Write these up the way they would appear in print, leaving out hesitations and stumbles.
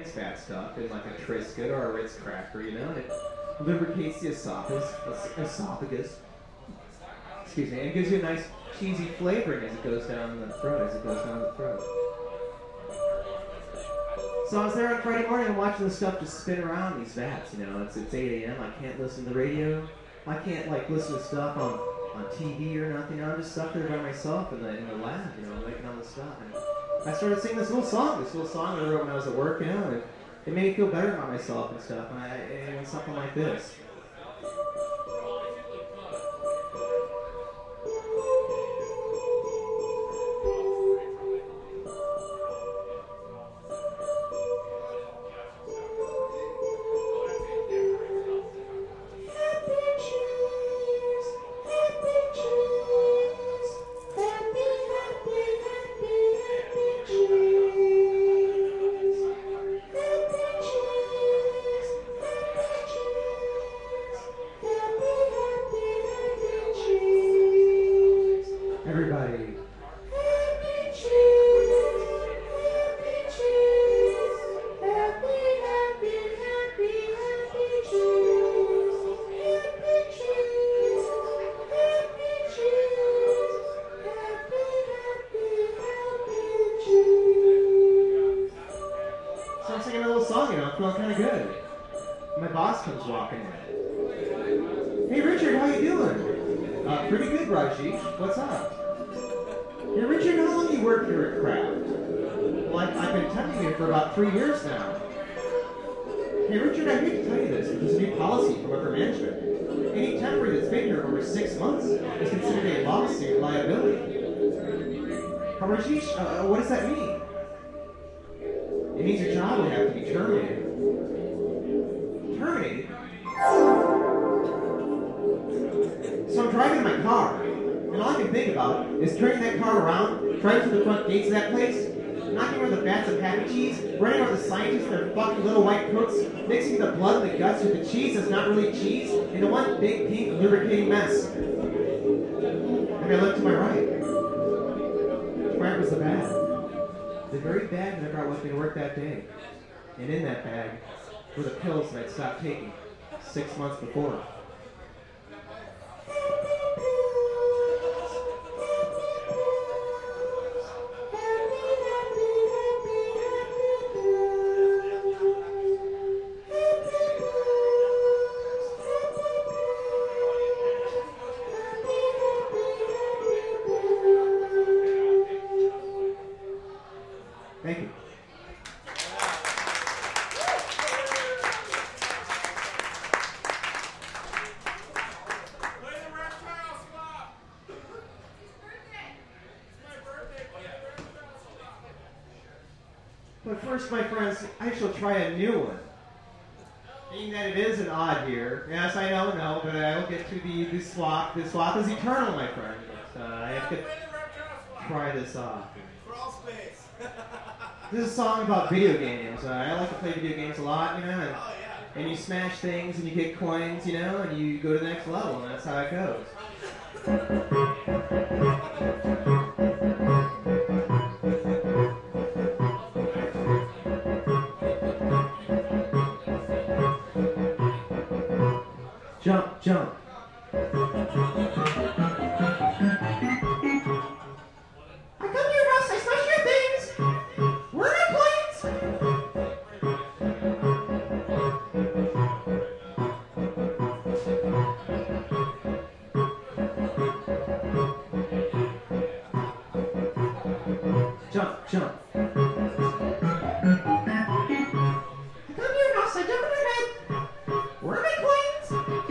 contains fat stuff in like a Triscuit or a Ritz cracker, you know, and it lubricates the esophagus. Excuse me, and it gives you a nice cheesy flavoring as it goes down the throat, So I was there on Friday morning and watching the stuff just spin around these vats, you know. It's 8 a.m. I can't listen to the radio. I can't like listen to stuff on TV or nothing. You know, I'm just stuck there by myself in the lab, you know, making all this stuff. And I started singing this little song that I wrote when I was at work, you know, and it made me feel better about myself and stuff. And it was something like this. For about 3 years now. Hey Richard, I hate to tell you this, but there's a new policy from upper management. Any temporary that's been here over 6 months is considered a lawsuit liability. Rajesh, what does that mean? It means your job will have to be terminated. Terminated? So I'm driving in my car, and all I can think about is turning that car around, driving to the front gates of that place, knocking over the vats of happy cheese, running over the scientists in their fucking little white coats, mixing the blood and the guts with the cheese that's not really cheese into one big pink lubricating mess. And I looked to my right. Where was the bag? The very bag that I brought with me to work that day. And in that bag were the pills that I'd stopped taking 6 months before. But first, my friends, I shall try a new one. Being that it is an odd year. Yes, I know, no, but I will get to the swap. The swap is eternal, my friend. But, I have to try this off. Crawl space. This is a song about video games. I like to play video games a lot, you know, and you smash things and you get coins, you know, and you go to the next level, and that's how it goes. Jump, jump. I come to your house, I smash your things. Where are my planes? Jump, jump. I come to your house, I jump in your head. Where are my planes?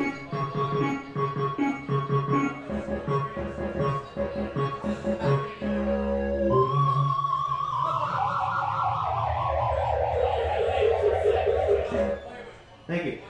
Thank you.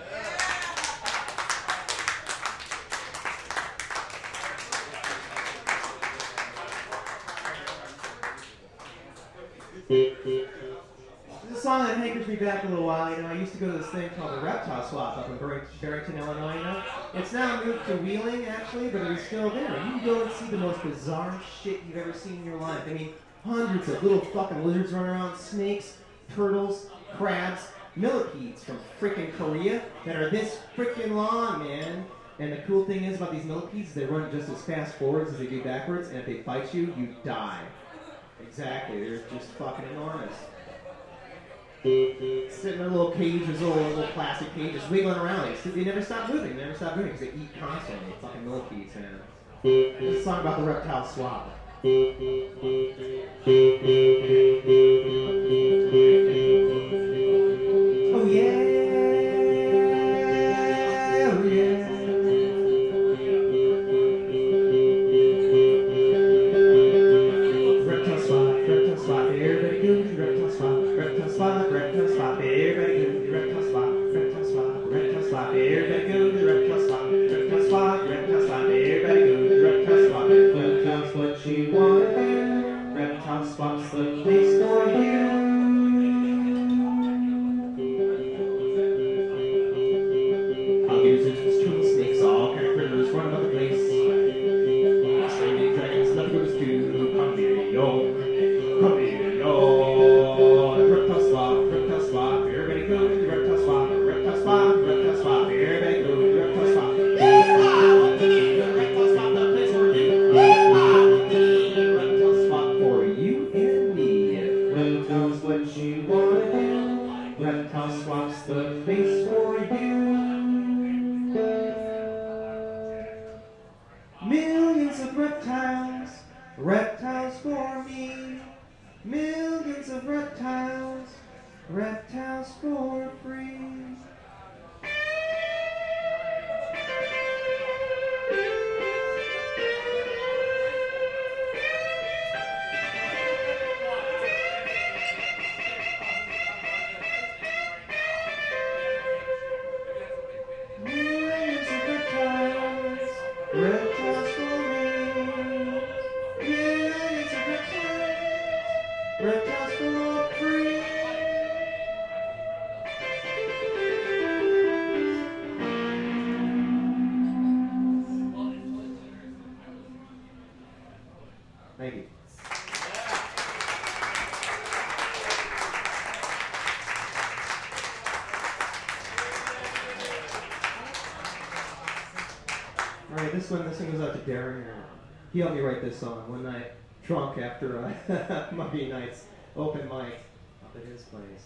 This is a song that hankers me back a little while. You know, I used to go to this thing called the Reptile Swap up in Barrington, Illinois. You know, it's now moved to Wheeling actually, but it was still there. You can go and see the most bizarre shit you've ever seen in your life. I mean, hundreds of little fucking lizards running around, snakes, turtles, crabs, millipedes from freaking Korea that are this freaking long, man. And the cool thing is about these millipedes, they run just as fast forwards as they do backwards, and if they bite you, you die. Exactly, they're just fucking enormous. Sitting in a little cage, there's little plastic cages wiggling around. They never stop moving, because they eat constantly. Fucking millipedes, man. This is a song about the reptile swab. Oh yeah. Thank you. All right, this one goes out to Darren. He helped me write this song one night, drunk after Muggy Nights open mic up at his place.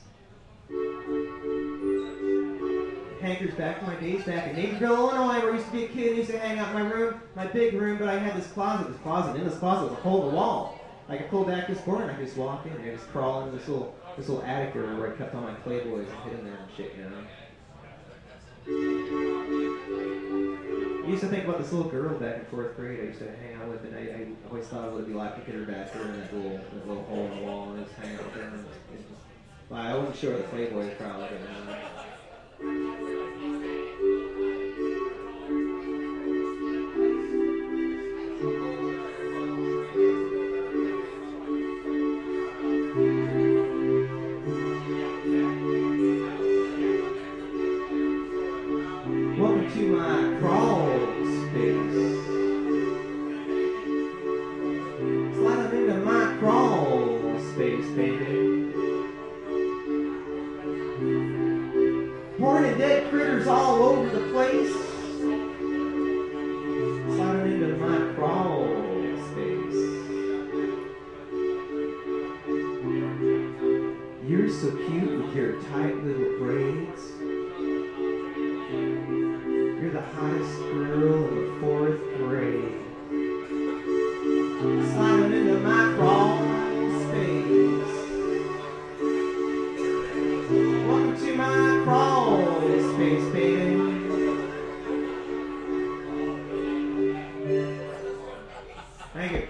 Hankers back to my days back in Naperville, Illinois, where I used to be a kid and used to hang out in my room, my big room, but I had this closet. In this closet was a hole in the wall. I could pull back this corner and I could just walk in and I just crawl into this little attic area where I kept all my Playboys and hid in there and shit, you know. I used to think about this little girl back in 4th grade I used to hang out with, and I always thought it would be like to get her back there in that little hole in the wall and just hang out with her. Well, I wasn't sure the Playboys probably, but welcome to my crawl space. Slide them into my crawl space, baby. Born and dead critters all over the place. Slide them into my crawl space. You're so cute with your tight little braids. You're the hottest girl in the 4th grade. Sliding into my crawl space. Welcome to my crawl space, baby. Thank you.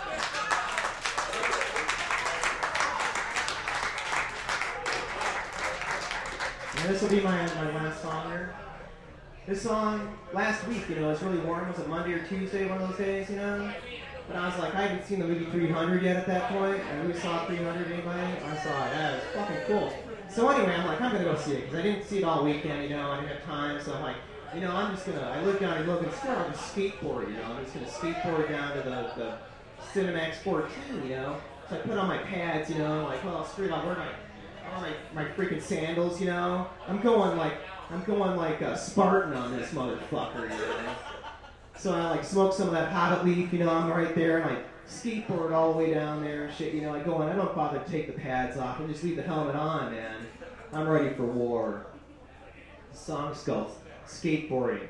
And this will be my last song here. This song, last week, it was really warm. Was it Monday or Tuesday, one of those days, But I was like, I hadn't seen the movie 300 yet at that point. And who saw 300, anybody? I saw it. That was fucking cool. So anyway, I'm like, I'm going to go see it. Because I didn't see it all weekend, I didn't have time. So I'm like, I'm just going to, I live down in Logan Square. I'll just skateboard, I'm just going to skateboard down to the Cinemax 14, So I put on my pads, I'm like, well, screw it, I'll All my freaking sandals, you know. I'm going like a Spartan on this motherfucker, you know. So I like smoke some of that hot leaf, you know. I'm right there, and I skateboard all the way down there and shit, you know. I go in, I don't bother to take the pads off, I just leave the helmet on, man. I'm ready for war. The song's called Skateboarding.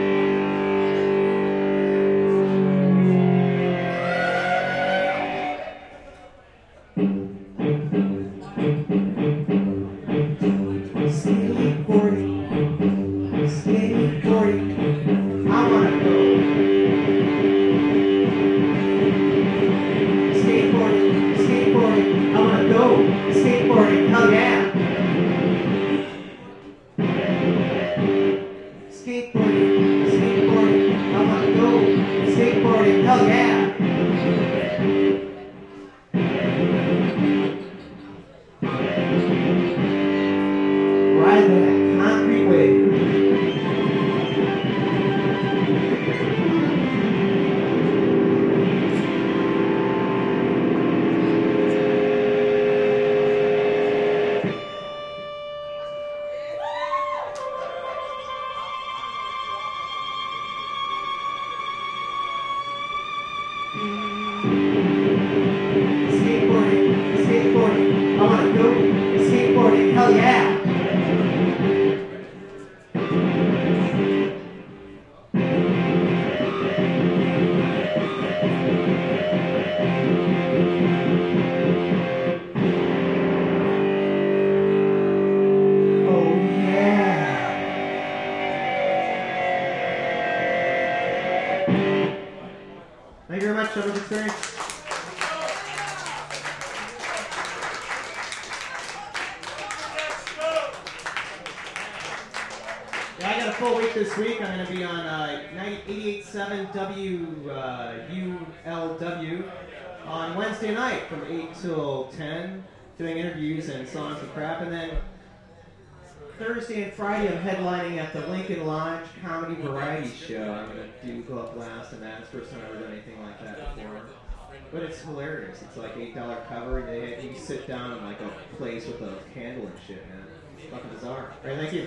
Skateboarding, I wanna go. Skateboarding, I wanna go. Skateboarding, hell yeah. Skateboarding, I wanna go. Skateboarding, hell yeah. Ride that concrete wave. Skateboarding, I wanna go. Skateboarding, hell yeah. Oh yeah. Thank you very much, Shepherd's Experience. Full week this week. I'm going to be on 88.7 WULW on Wednesday night from 8 till 10, doing interviews and songs and crap. And then Thursday and Friday, I'm headlining at the Lincoln Lodge Comedy Variety Show. I'm going to go up last, and that's the first time I've ever done anything like that before. But it's hilarious. It's like $8 cover, and you sit down in like a place with a candle and shit, man. It's fucking bizarre. All right, thank you.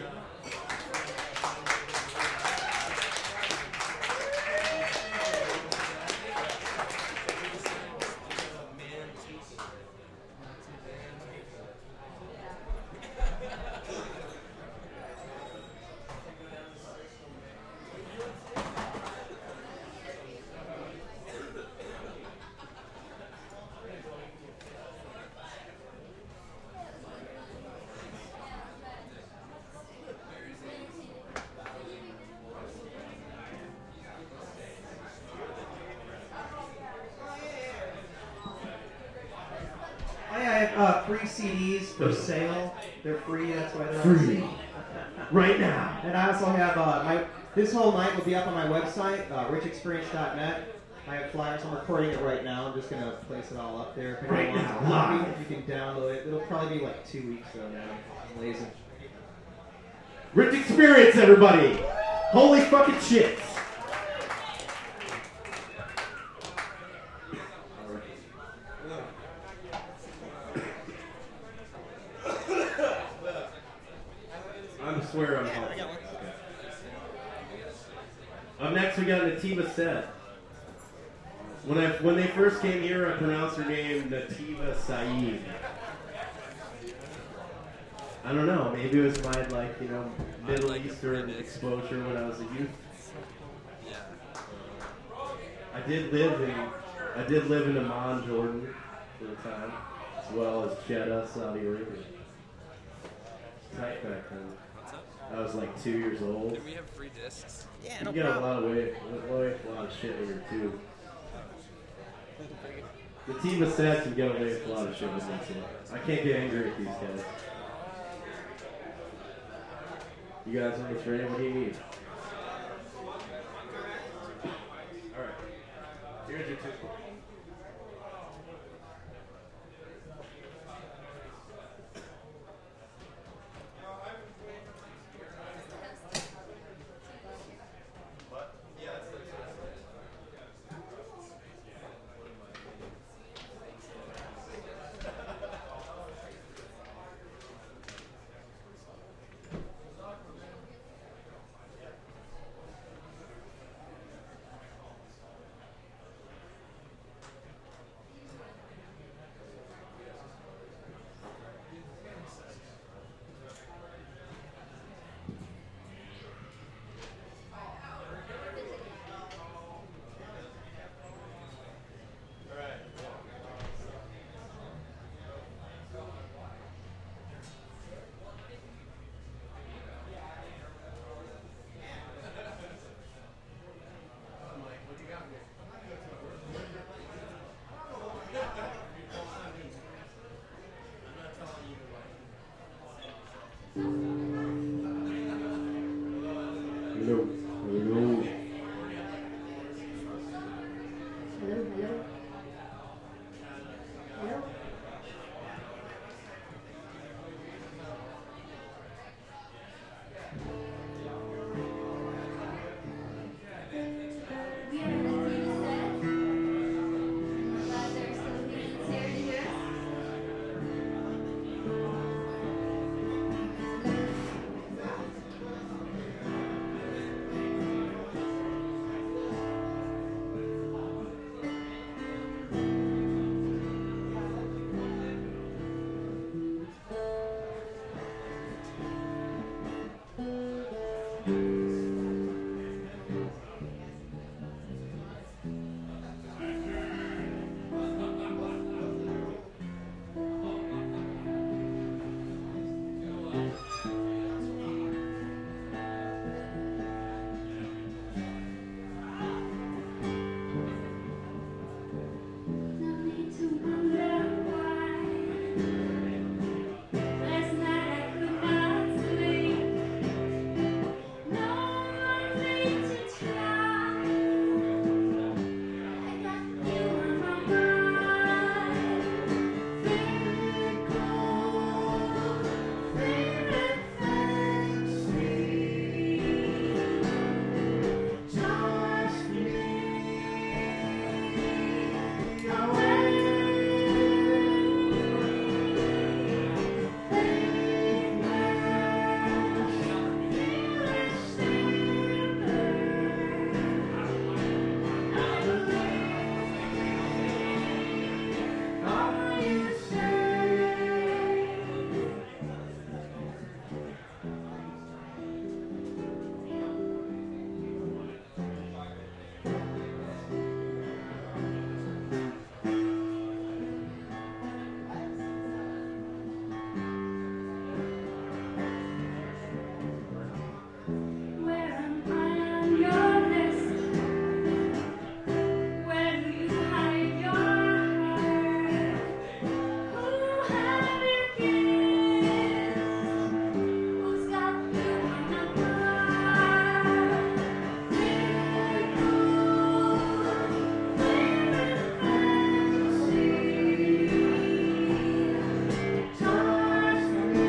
Free CDs for sale. They're free, that's why they're free. Right now. And I also have this whole night will be up on my website, richexperience.net. I have flyers. I'm recording it right now. I'm just going to place it all up there. If right now, live. You can download it. It'll probably be like 2 weeks though now. I'm lazy. Rich Experience, everybody. Holy fucking shit. I swear I'm home. Up next, we got Nativa Said. When they first came here, I pronounced her name Nativa Saeed. I don't know. Maybe it was my Middle Eastern exposure when I was a youth. I did live in Amman, Jordan, for a time, as well as Jeddah, Saudi Arabia. Tight back then. I was like 2 years old. Do we have free discs? Yeah, no problem. You get a lot of shit when you're 2. The team of stats can get away with a lot of shit with that. I can't get angry at these guys. You guys on this ready? What do you need? Alright. Here's your 2. Hello. Hello. Hello, hello. Hello. We are in the TV set. Glad there are still humans here to hear us. No need to wonder why. Last night I could not sleep. No need to try. I got you on my mind. Favorite cool, favorite fancy. Trust me. Where am I on your list? Where do you hide your heart? Who have you kissed? Who's got you on the mind? Favorite cool, favorite fancy. Trust me.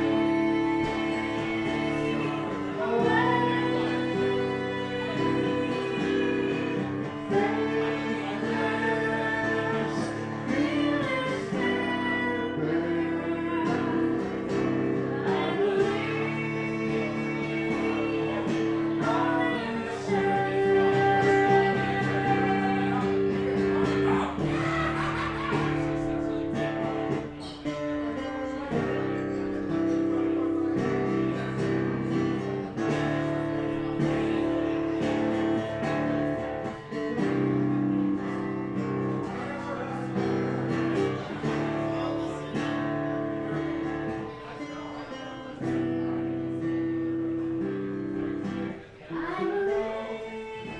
I believe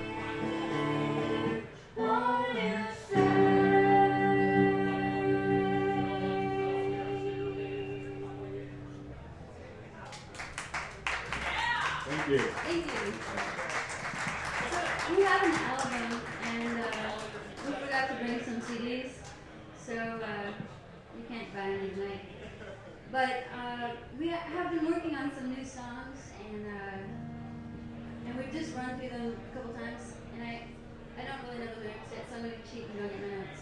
what you say. Thank you. Thank you. So we have an album, and we forgot to bring some CDs, so you can't buy any tonight. But we have been working on some new songs, and we've just run through them a couple times. And I don't really know the lyrics yet, so I'm gonna cheat and go get my notes.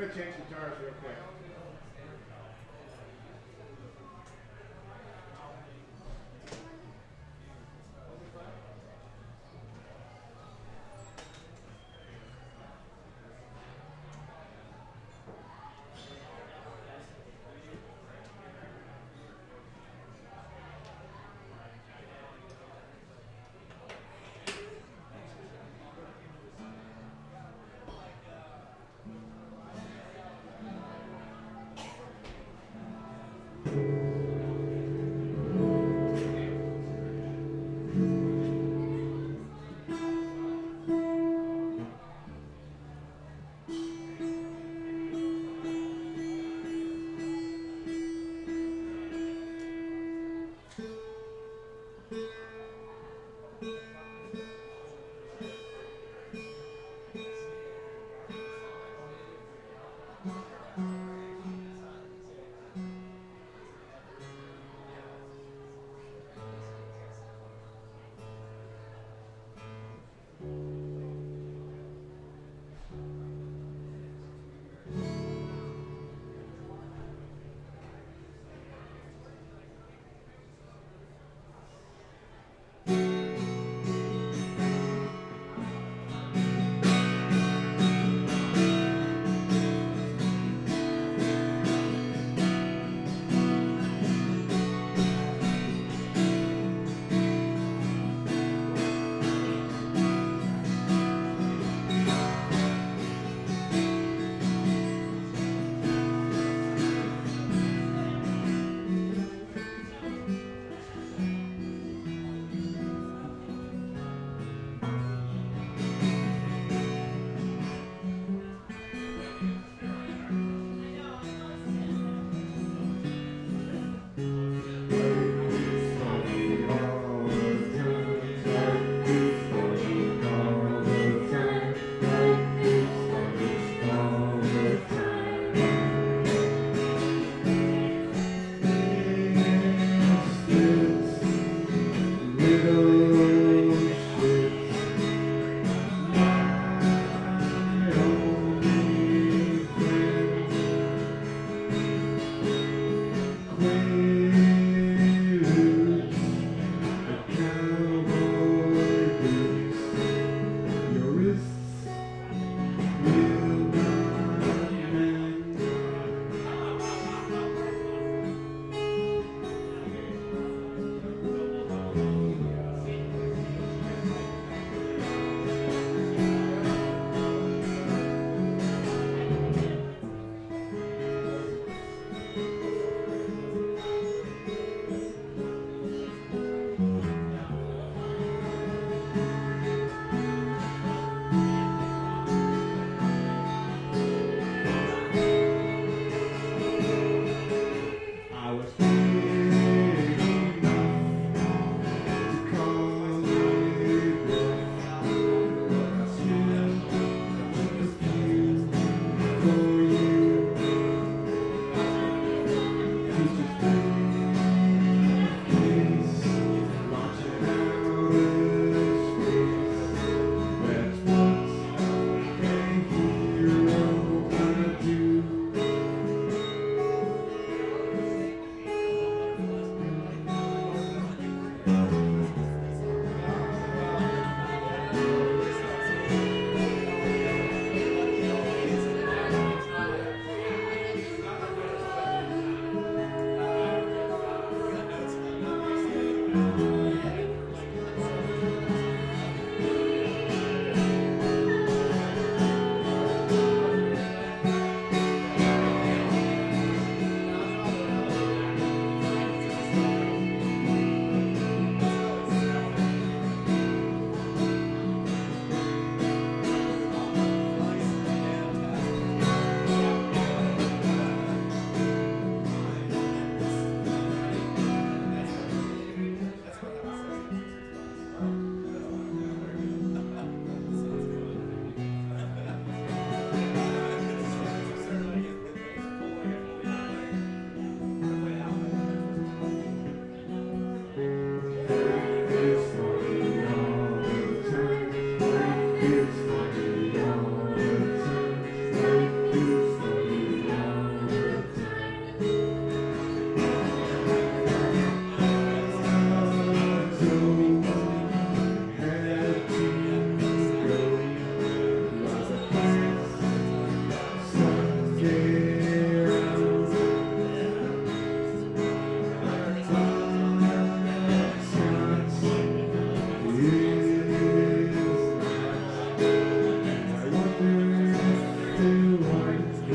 to change guitars real quick.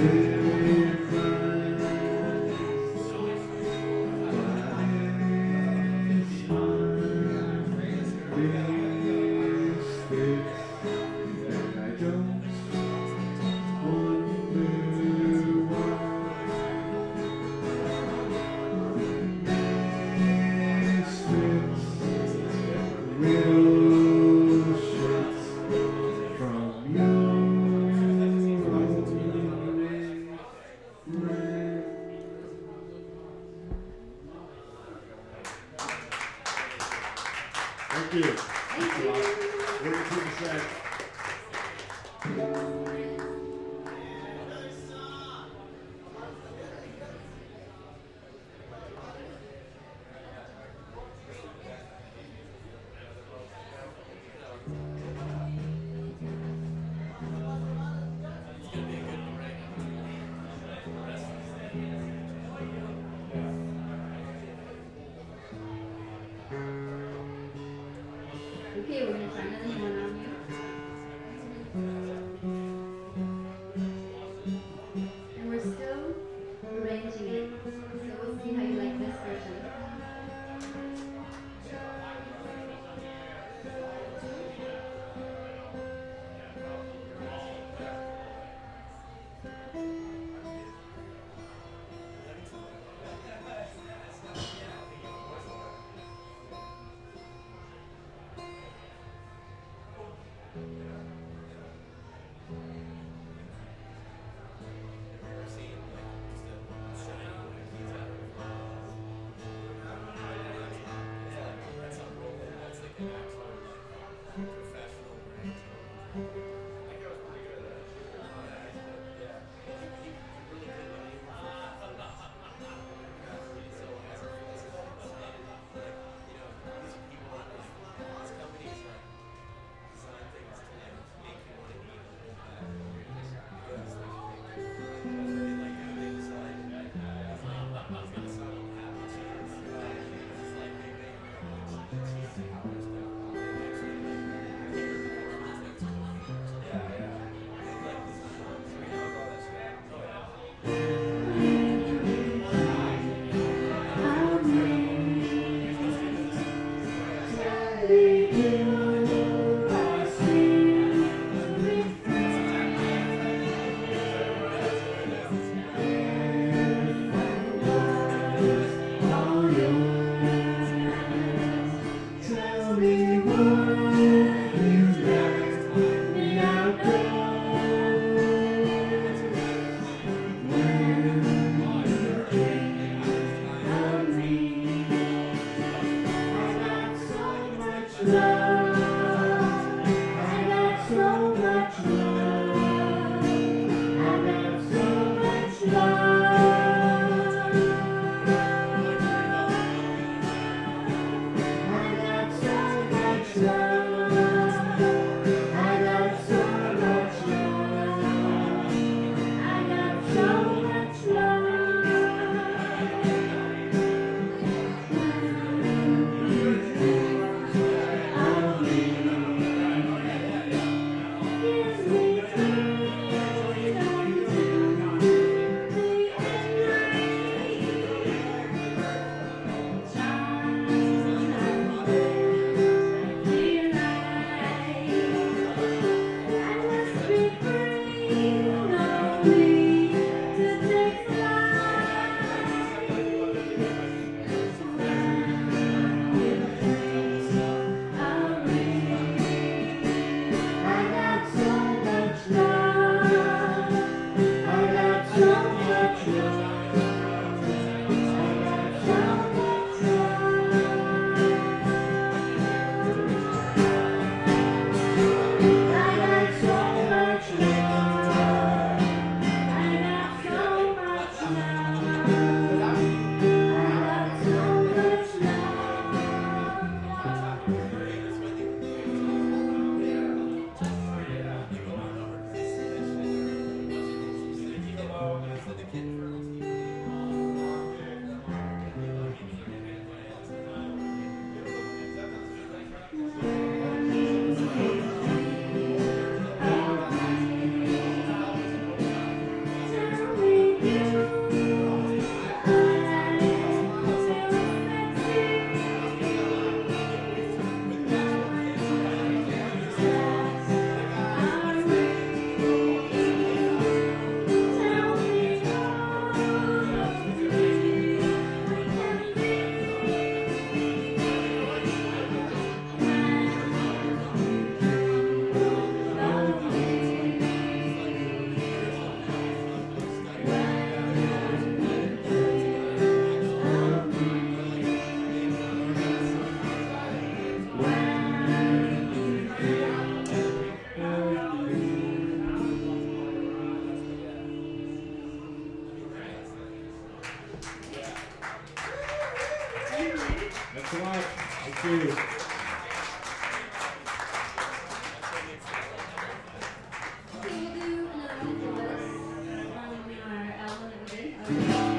Thank you. Thank you. What do you think to say? Okay, we're gonna try another one on you. And we're still arranging it, so we'll see how you like this version. For the kid. Thanks a lot. Thank you. Okay, we'll do another one for us from our album that we did.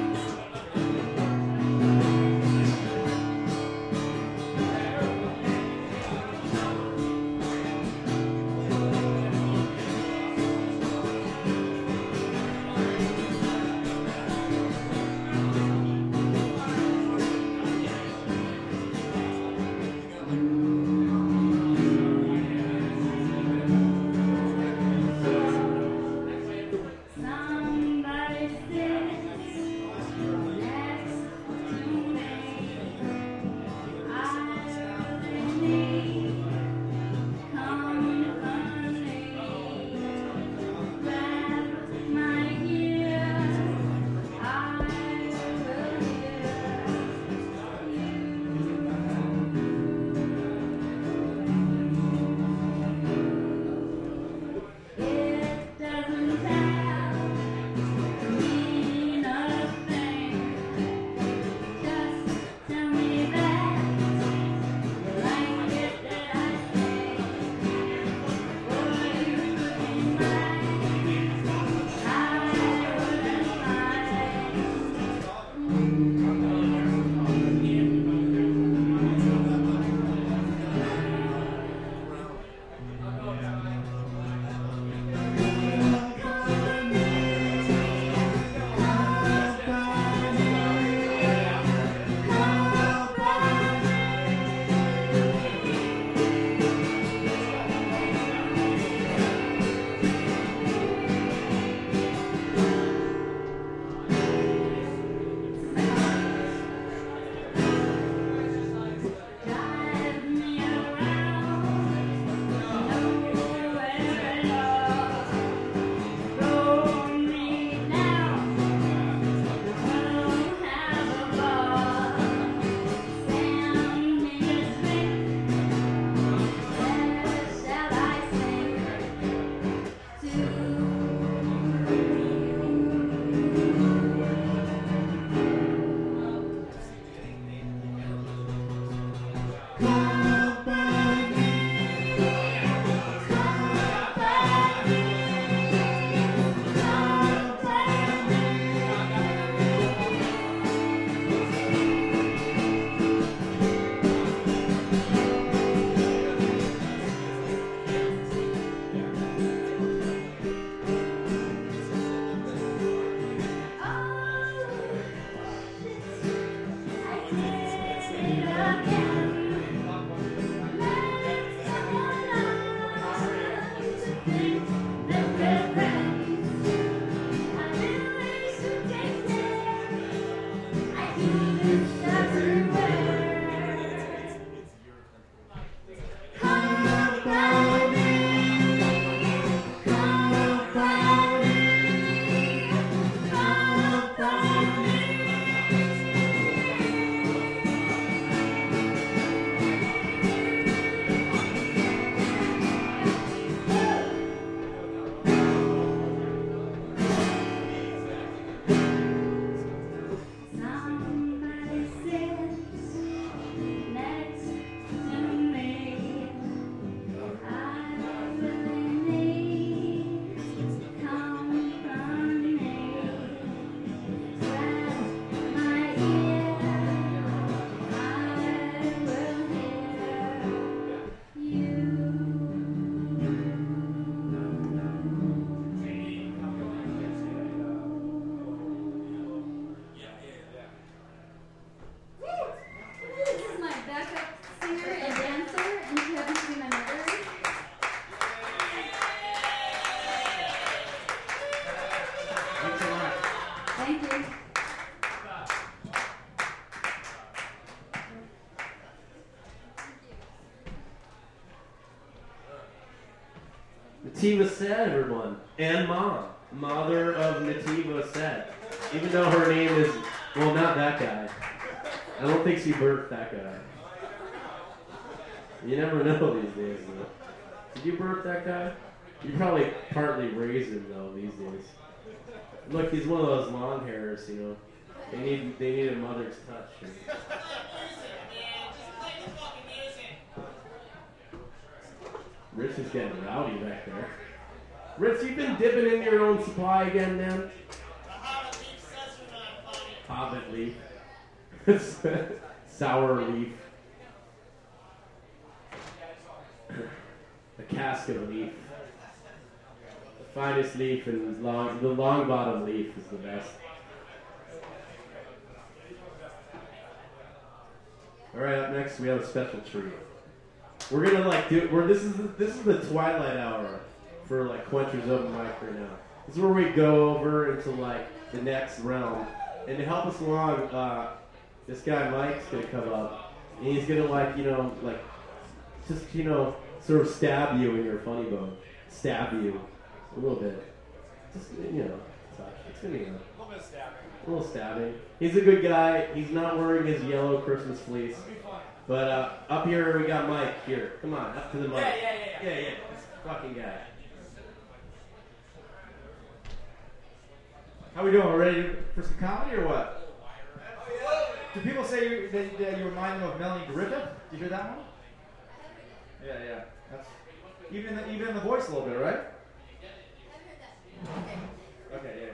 Nativa said, everyone, and Mom, mother of Nativa said. Even though her name is, well, not that guy. I don't think she birthed that guy. You never know these days, though. Did you birth that guy? You probably partly raised him, though, these days. Look, he's one of those long hairs, you know. They need a mother's touch. Rich is getting rowdy back there. Rich, you've been dipping in your own supply again, man? Hobbit leaf. Sour leaf. A casket leaf. The finest leaf and the long bottom leaf is the best. Alright, up next we have a special treat. We're gonna this is the twilight hour for like Quencher's Open Mic right now. This is where we go over into like the next realm. And to help us along, this guy Mike's gonna come up and he's gonna sort of stab you in your funny bone. Stab you a little bit. Just it's gonna be a little bit of stabbing. A little stabbing. He's a good guy. He's not wearing his yellow Christmas fleece. But up here we got Mike. Here, come on, up to the mic. Yeah. This fucking guy. How we doing? Ready for some comedy or what? Do people say that you remind them of Melanie Griffith? Did you hear that one? Yeah. That's even in the voice a little bit, right? Okay,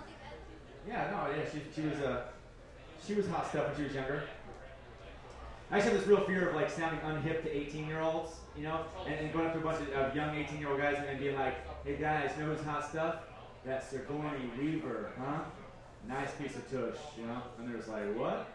yeah. She was hot stuff when she was younger. I actually have this real fear of like sounding unhip to 18-year-olds, you know, and going up to a bunch of young 18-year-old guys and being like, "Hey guys, know who's hot stuff? That's Sigourney Weaver, huh? Nice piece of tush, you know?" And they're just like, "What?"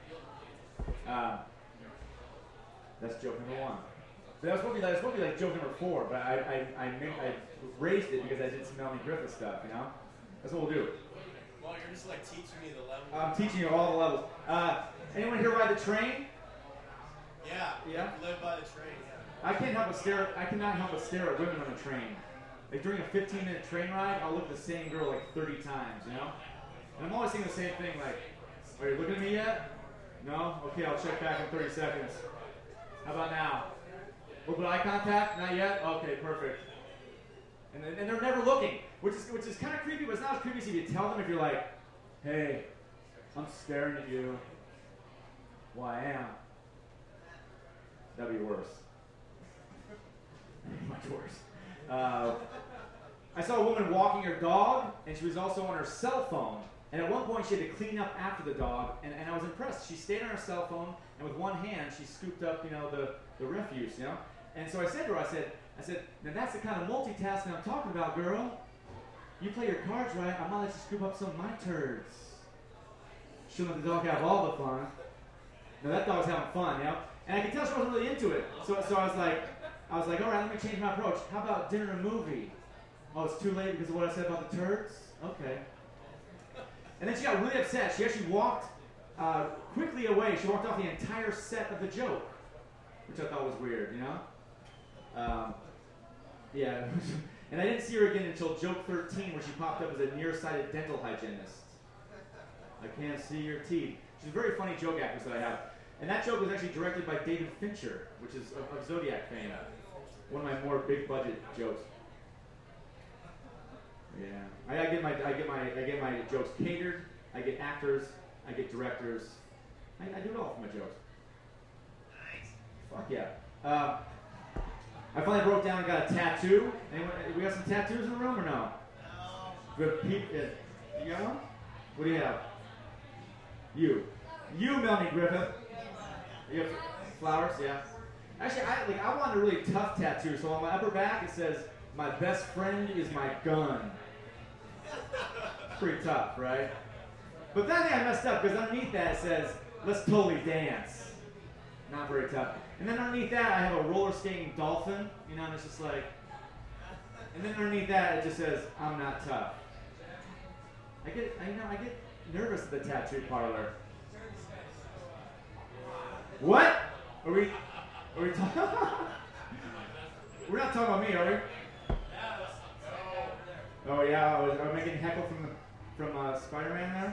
That's joke number one. But that was supposed to be like joke number 4, but I raised it because I did some Melanie Griffith stuff, you know? That's what we'll do. Well, you're just like teaching me the levels. I'm teaching you all the levels. Anyone here ride the train? Yeah. Live by the train. I cannot help but stare at women on the train. Like during a 15-minute train ride, I'll look at the same girl like 30 times, you know? And I'm always saying the same thing, like, "Are you looking at me yet? No? Okay, I'll check back in 30 seconds. How about now? Open eye contact? Not yet? Okay, perfect." And they're never looking, which is kind of creepy, but it's not as creepy as if you tell them if you're like, "Hey, I'm staring at you." "Well, I am." That'd be worse. Much worse. I saw a woman walking her dog, and she was also on her cell phone. And at one point, she had to clean up after the dog, and I was impressed. She stayed on her cell phone, and with one hand, she scooped up, you know, the refuse, you know. And so I said to her, I said, "Now that's the kind of multitasking I'm talking about, girl. You play your cards right, I might let you scoop up some of my turds." She'll let the dog have all the fun. Now that dog's having fun, you know. And I could tell she wasn't really into it. So I was like, all right, let me change my approach. How about dinner and movie? "Oh, it's too late because of what I said about the turds? Okay." And then she got really upset. She actually walked quickly away. She walked off the entire set of the joke, which I thought was weird, you know? Yeah. And I didn't see her again until joke 13, where she popped up as a nearsighted dental hygienist. "I can't see your teeth." She's a very funny joke actress that I have. And that joke was actually directed by David Fincher, which is of Zodiac fame. One of my more big budget jokes. Yeah, I get my jokes catered. I get actors. I get directors. I do it all for my jokes. Nice. Fuck yeah. I finally broke down and got a tattoo. Anyone, we got some tattoos in the room or no? No. Good people. You got one? What do you have? You, Melanie Griffith. You have flowers? Yeah. Actually, I want a really tough tattoo. So on my upper back it says, "My best friend is my gun." Pretty tough, right? But then I messed up because underneath that it says, "Let's totally dance." Not very tough. And then underneath that I have a roller skating dolphin, you know, and it's just like, and then underneath that it just says, "I'm not tough." I get nervous at the tattoo parlor. What? Are we talking? We're not talking about me, are we? Oh yeah, are we making heckle from Spider-Man there?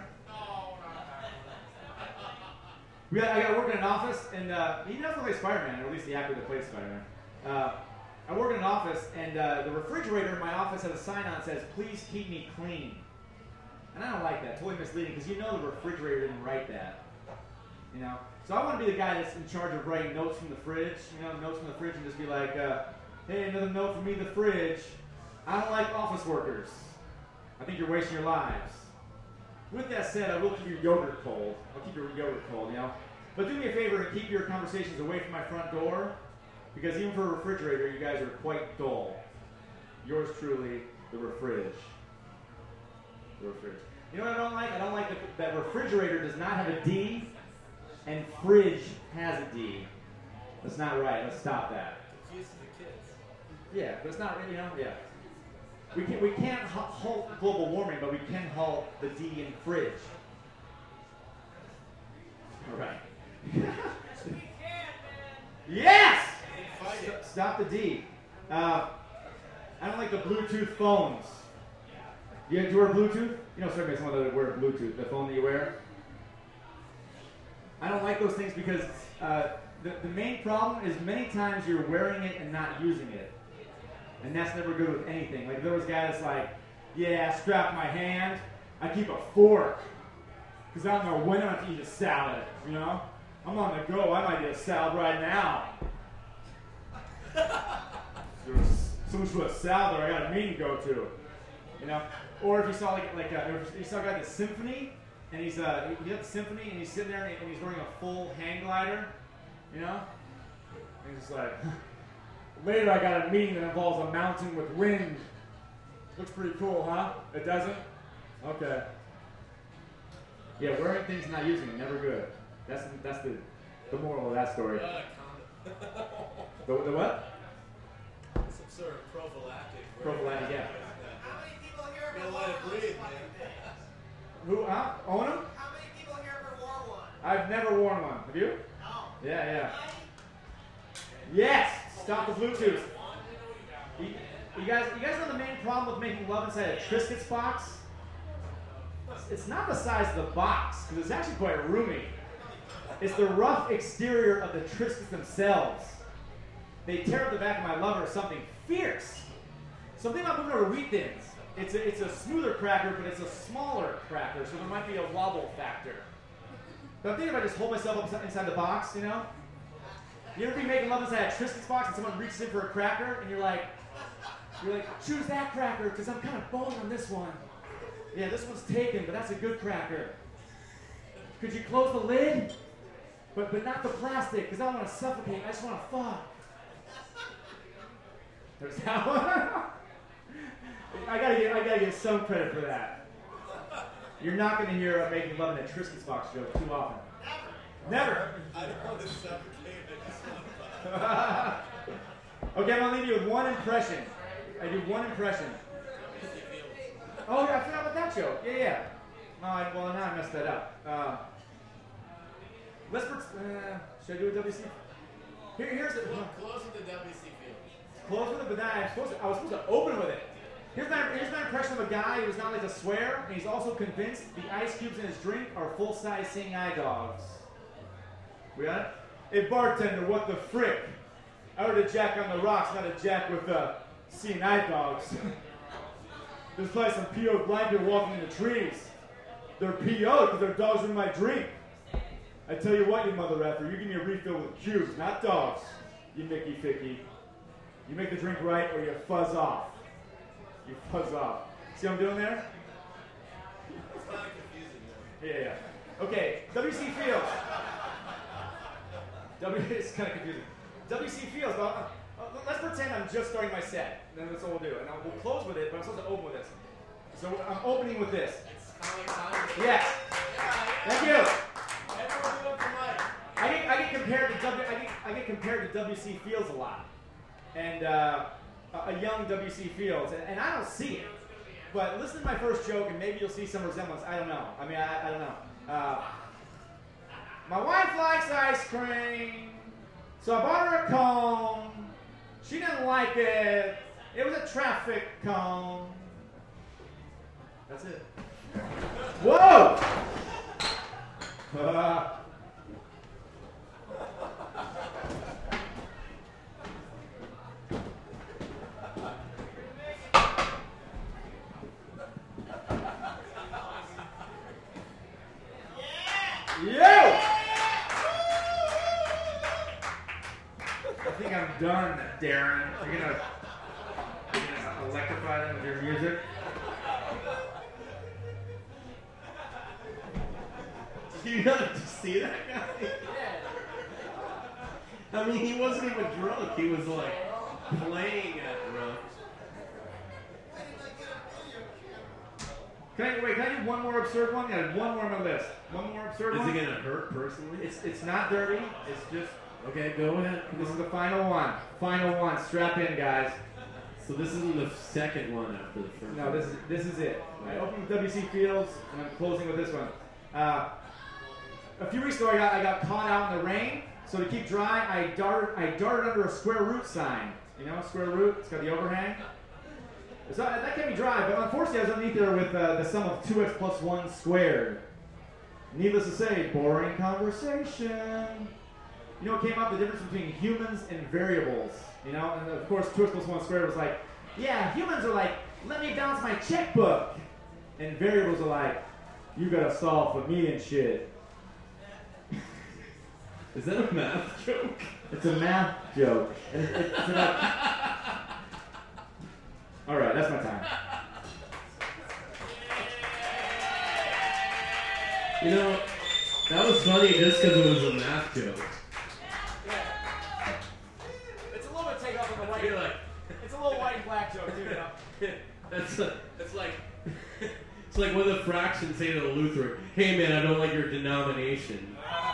I got work in an office, and he does look like Spider-Man, or at least the actor that plays Spider-Man. I work in an office, and the refrigerator in my office has a sign on that says, "Please keep me clean." And I don't like that. Totally misleading, because you know the refrigerator didn't write that. You know? So I want to be the guy that's in charge of writing notes from the fridge, notes from the fridge, and just be like, hey, another note from me, the fridge. I don't like office workers. I think you're wasting your lives. With that said, I will keep your yogurt cold. I'll keep your yogurt cold, But do me a favor and keep your conversations away from my front door, because even for a refrigerator, you guys are quite dull. Yours truly, the refridge. The refridge. You know what I don't like? I don't like that refrigerator does not have a D, and fridge has a D. That's not right. Let's stop that. Confusing the kids. Yeah, but it's not, yeah. We can't halt global warming, but we can halt the D in fridge. All right. Yes! Stop the D. I don't like the Bluetooth phones. Do you wear Bluetooth? Certainly someone that wear Bluetooth, the phone that you wear. I don't like those things because the main problem is many times you're wearing it and not using it. And that's never good with anything. Like, there was a guy that's like, yeah, strap my hand. I keep a fork. Because I don't know when I'm going to eat a salad, I'm on the go. I might eat a salad right now. There's so much for a salad that I got a meeting to go to. Or if you saw if you saw a guy at the symphony, and he's at the symphony, and he's sitting there, and he's wearing a full hang glider, and he's just like, later I got a meeting that involves a mountain with wind. Looks pretty cool, huh? It doesn't? Okay. Yeah, wearing things and not using them, never good. That's the moral of that story. The what? Some sort of prophylactic. Prophylactic, yeah. How many people here ever let it breathe, man? Who, own them? How many people here ever wore one? I've never worn one. Have you? No. Yeah. Yes! Stop the Bluetooth. You guys know the main problem with making love inside a Triscuits box? It's not the size of the box, because it's actually quite roomy. It's the rough exterior of the Triscuits themselves. They tear up the back of my lover something fierce. Something about moving over wheat thins. It's a smoother cracker, but it's a smaller cracker, so there might be a wobble factor. But I'm thinking if I just hold myself up inside the box, You ever be making love inside a Triscuits box and someone reaches in for a cracker and you're like, choose that cracker because I'm kind of boned on this one. Yeah, this one's taken, but that's a good cracker. Could you close the lid? But not the plastic because I don't want to suffocate. I just want to fuck. There's that one. I gotta get some credit for that. You're not going to hear a making love in a Triscuits box joke too often. Never. I don't want to suffocate. I just want to fuck. Okay, I'm going to leave you with one impression. I do one impression. Oh, yeah, I forgot about that joke. Yeah. Well, now I messed that up. Should I do a WC? Here's the... Close with the WC Fields. Close with it, but then I was supposed to open with it. Here's my impression of a guy who's not like to swear, and he's also convinced the ice cubes in his drink are full-size seeing eye dogs. We got it? Hey, bartender, what the frick? I heard a jack on the rocks, not a jack with seeing eye dogs. There's probably some PO'd blind people walking in the trees. They're PO'd because their dogs are in my drink. I tell you what, you mother effer, you give me a refill with cubes, not dogs. You Mickey Ficky. You make the drink right or you fuzz off. You fuzz off. See what I'm doing there? It's kind of confusing, though. Yeah. Okay, W.C. Fields. It's kind of confusing. W.C. Fields, let's pretend I'm just starting my set. Then that's all we'll do. And we'll close with it, but I'm supposed to open with this. So I'm opening with this. It's kind of like time. Yes. Thank you. Everyone do it for Mike. I get compared to W.C. Fields a lot. And a young W.C. Fields. And I don't see it. But listen to my first joke, and maybe you'll see some resemblance. I don't know. I don't know. My wife likes ice cream, so I bought her a cone. She didn't like it. It was a traffic cone. That's it. Whoa! Yeah! I'm done, Darren. You're gonna electrify them with your music. You gotta see that guy? I mean, he wasn't even drunk. He was like playing at drunk. Can I do one more absurd one? Yeah, one more on my list. One more absurd one. Is it gonna hurt personally? It's not dirty. It's just. Okay, go ahead. This is the final one. Final one. Strap in, guys. So this isn't the second one after the first. No, one. this is it. I opened with WC Fields, and I'm closing with this one. A few weeks ago, I got caught out in the rain. So to keep dry, I darted under a square root sign. You know, square root. It's got the overhang. So that kept me dry, but unfortunately, I was underneath there with the sum of 2x plus 1 squared. Needless to say, boring conversation. You know what came up? The difference between humans and variables. You know, and of course, 2x plus 1 squared was like, yeah, humans are like, let me bounce my checkbook. And variables are like, you gotta solve for me and shit. Is that a math joke? It's a math joke. And it's about... All right, that's my time. You know, that was funny just because it was a math joke. It's a little bit take off on the white. You're like, It's a little white and black joke, too, you know? It's like it's like when the fractions say to the Lutheran, "Hey man, I don't like your denomination."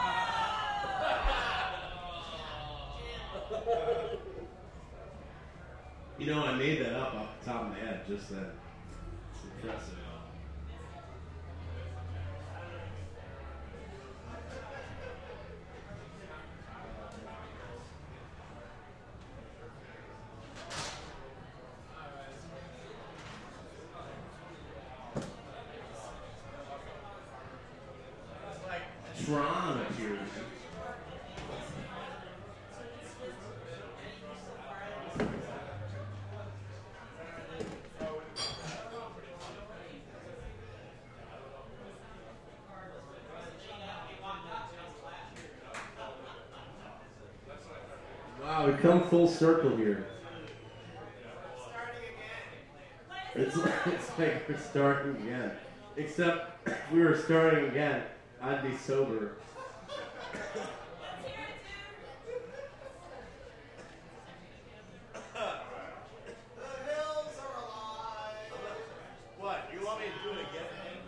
You know, I made that up off the top of my head just then. It's impressive. Tron appears. Wow, we come full circle here. It's like we're starting again. Except if we were starting again, I'd be sober. The hills are alive. What? You want me to do it again?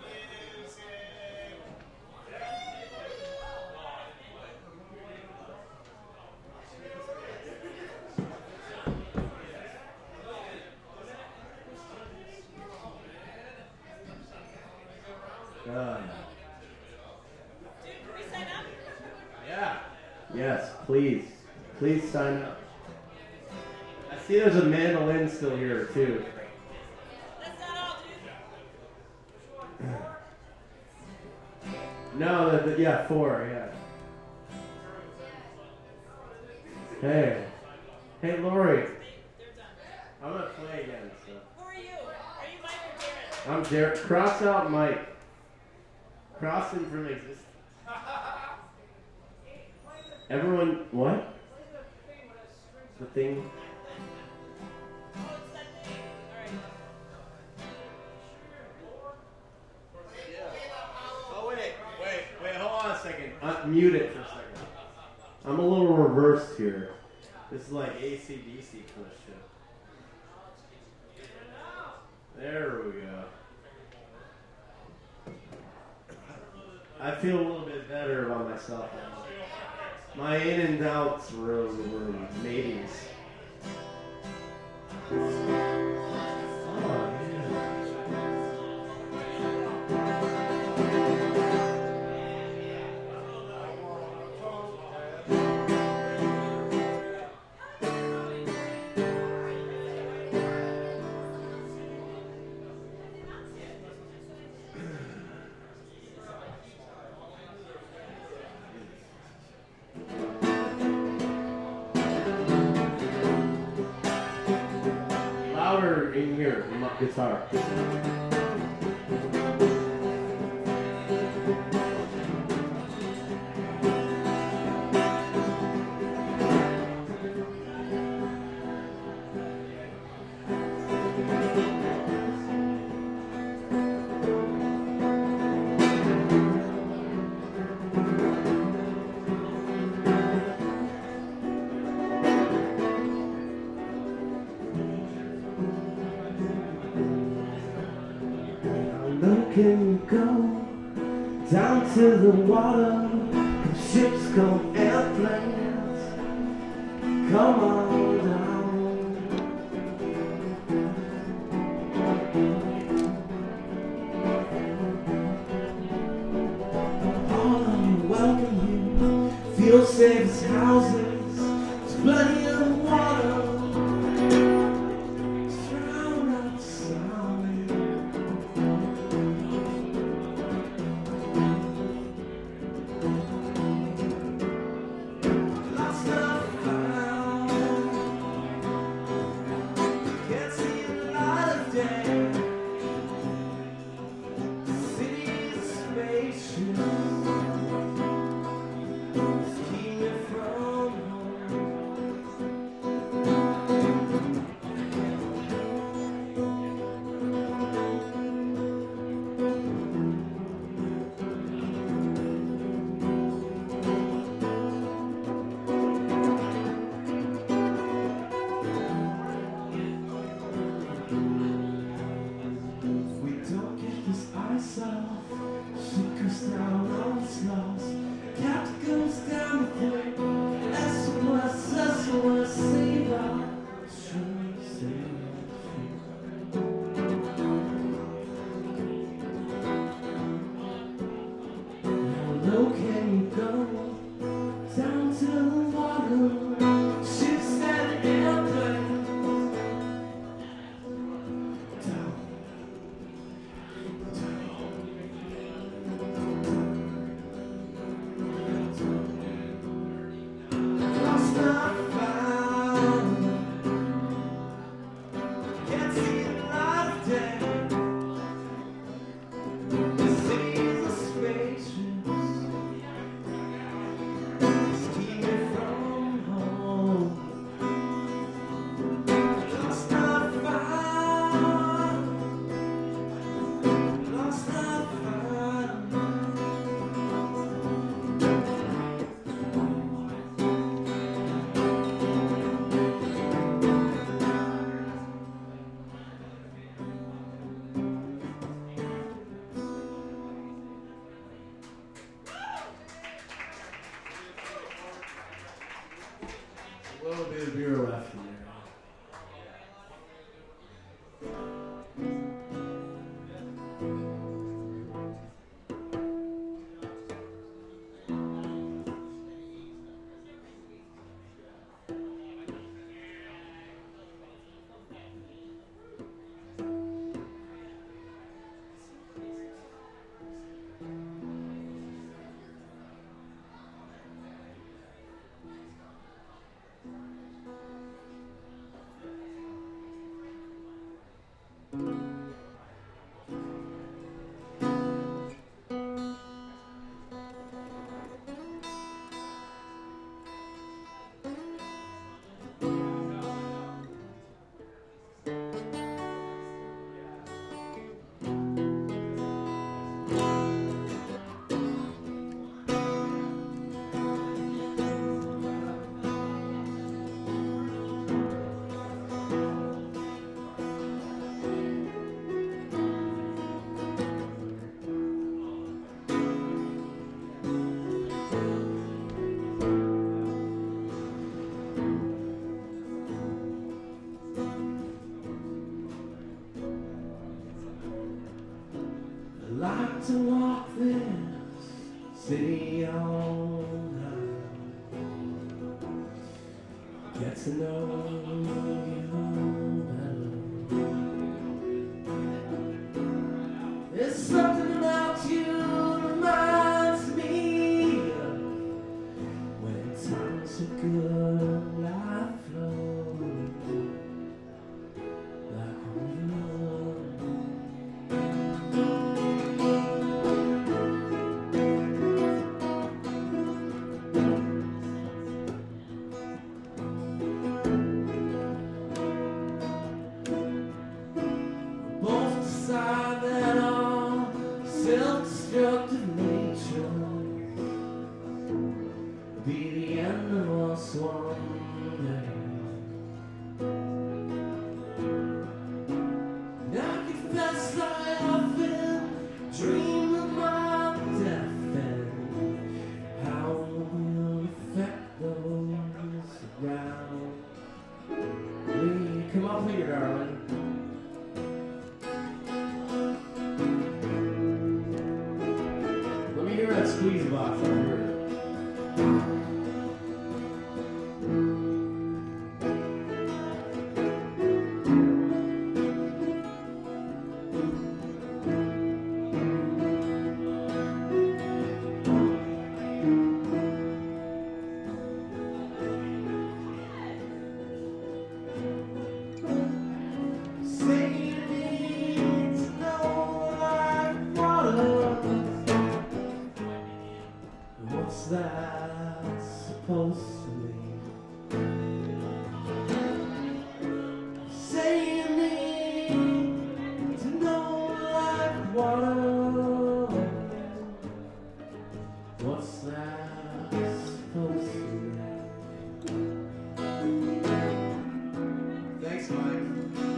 Yeah. Yes, please. Please sign up. I see there's a mandolin still here, too. That's not all, dude. No, yeah, 4, yeah. Hey. Hey, Lori. They're done. I'm going to play again, so. Who are you? Are you Mike or Darren? I'm Derek. Cross out Mike. Cross him from existence. Everyone, what? The thing? Oh, it's that thing. All right. Oh, wait, hold on a second. Mute it for a second. I'm a little reversed here. This is like AC/DC kind of shit. There we go. I feel a little bit better about myself now. My in and outs were maybes. Louder in here, my guitar. can you go down to the water? Ships go airplanes, come on down. All of them welcome you, feel safe as houses, there's plenty of water. Drown out sound. Lost not found. Can't see the light of day. City's spacious. Keep me from If we don't get this ice off, ship goes down on its lost. Captain goes down the thing. SOS, SOS, save our ship, save How low can you go? Down to the water. Ships and airplanes. Down. Lost not found. Can't see the light of day. The cities are spacious. Keep me from home. Lost not found. Lost not found. A little bit of beer left in there. I like to walk this city all night. Get to know you better. There's something about you that reminds me when times are good, life flows like a river. squeeze box. I've heard it. What's that supposed to mean? Say you need to know like water. What's that supposed to mean? Thanks, Mike.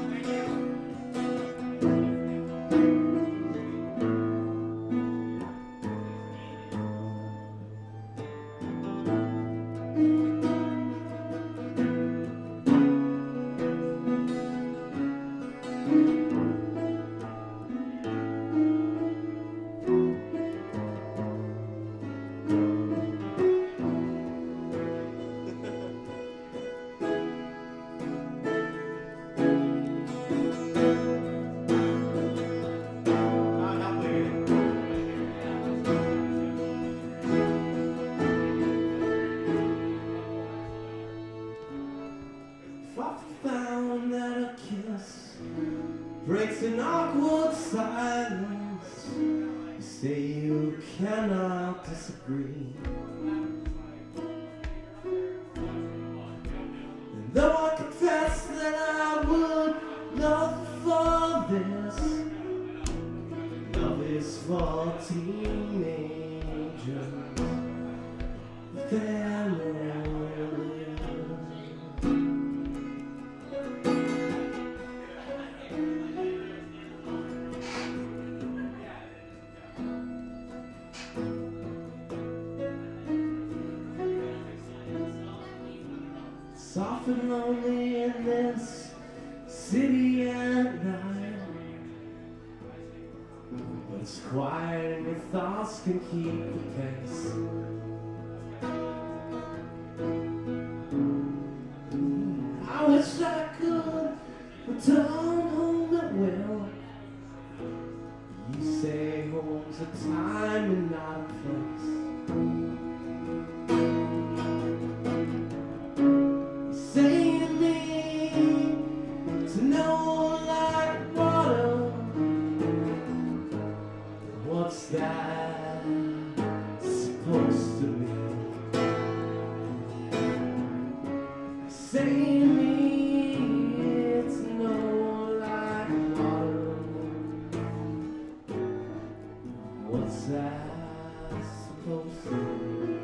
Found that a kiss breaks an awkward silence. You say you cannot disagree. And though I confess that I would love for this, love is for teenagers. Family. Soft and lonely in this city at night, but it's quiet and your thoughts can keep the pace. I wish I could return home at will. You say home's a time and not a place. Say to me to know like water. What's that supposed to mean? Say to me to know like water. What's that supposed to mean?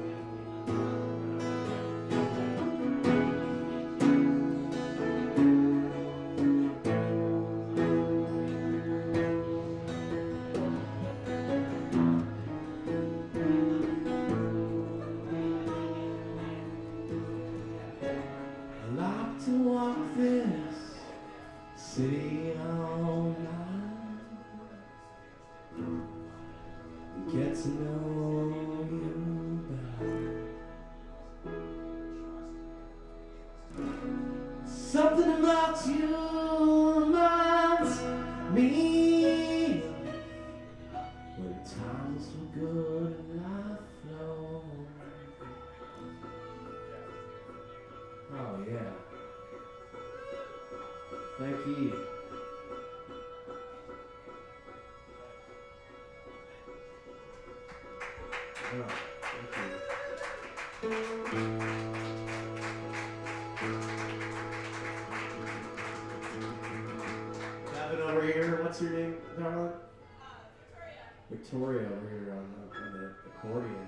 To walk this city all night, get to know you better. Something about you reminds me when times were good and life flowed. Oh yeah. Thank you. Oh, thank you. Gavin over here, what's your name, darling? Victoria over here on the accordion.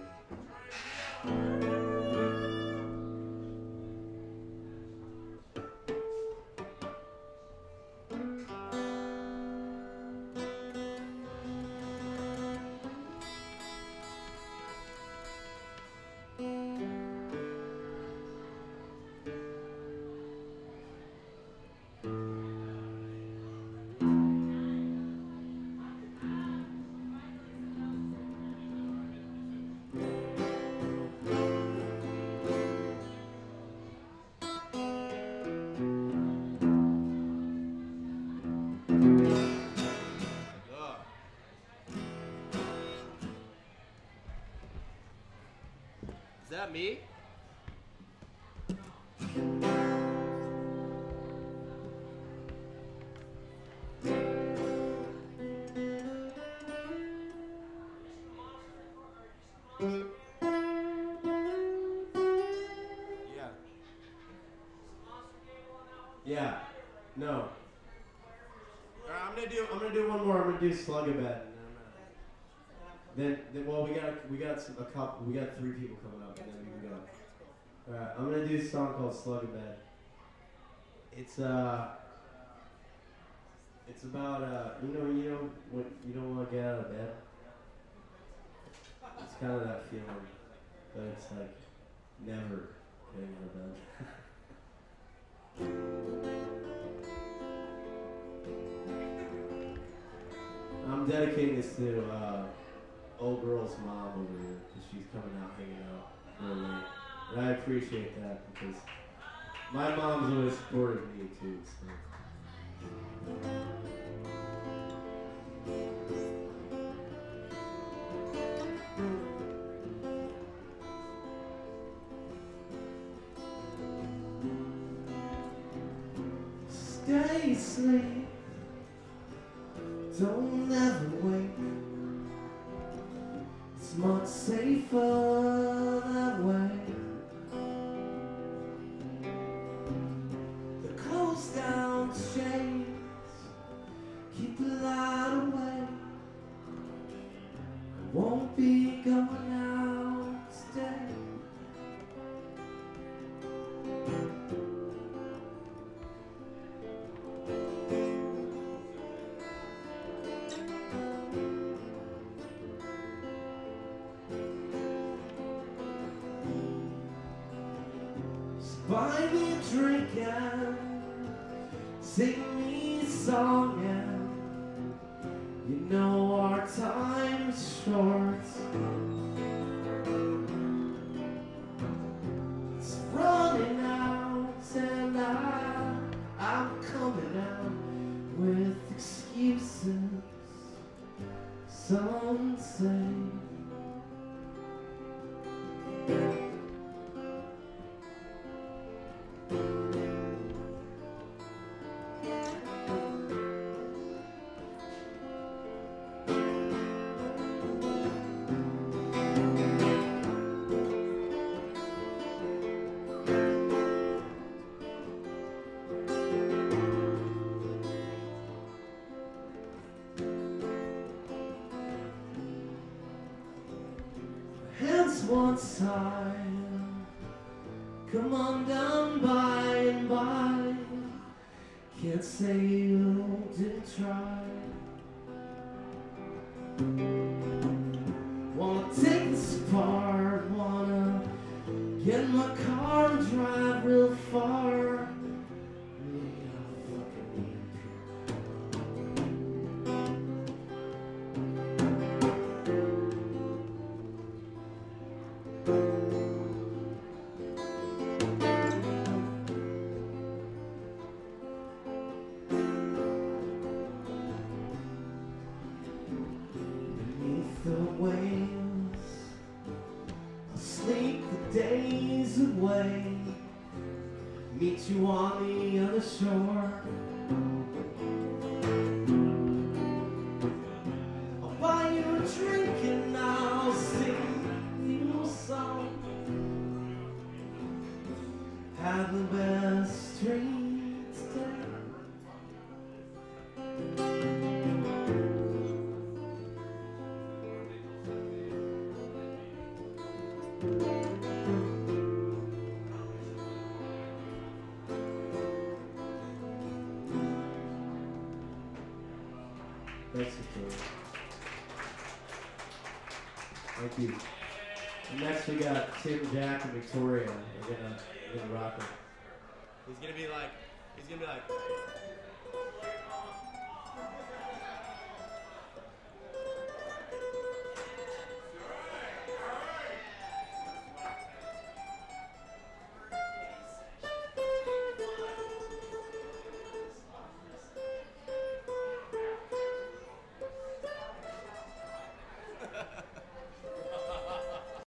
Is that me? Yeah. Yeah. No. Alright, I'm gonna do one more. I'm gonna do Slug a Bed. Then, well, we got three people coming up, and then we can go. All right, I'm gonna do a song called "Slug a Bed." It's about when you don't want to get out of bed. It's kind of that feeling, but it's like never getting out of bed. I'm dedicating this to old girl's mom over here because she's coming out, hanging out real late. And I appreciate that because my mom's always supported me too. So. Stay asleep, don't ever wake. It's much safer that way. The close down shades keep the light away. I won't be going out today. Buy me a drink and sing me a song, and you know our time's short. It's running out and I'm coming out with excuses, some say. Hands once tied, come on down by and by. Can't say you didn't try. Wanna take this apart, wanna get in my car and drive real far. The waves, I'll sleep the days away, meet you on the other shore. I'll buy you a drink and I'll sing you a song. Have the best dream today. Thanks, Victoria. Thank you. And next we got Tim, Jack, and Victoria. We're gonna rock it. He's gonna be like.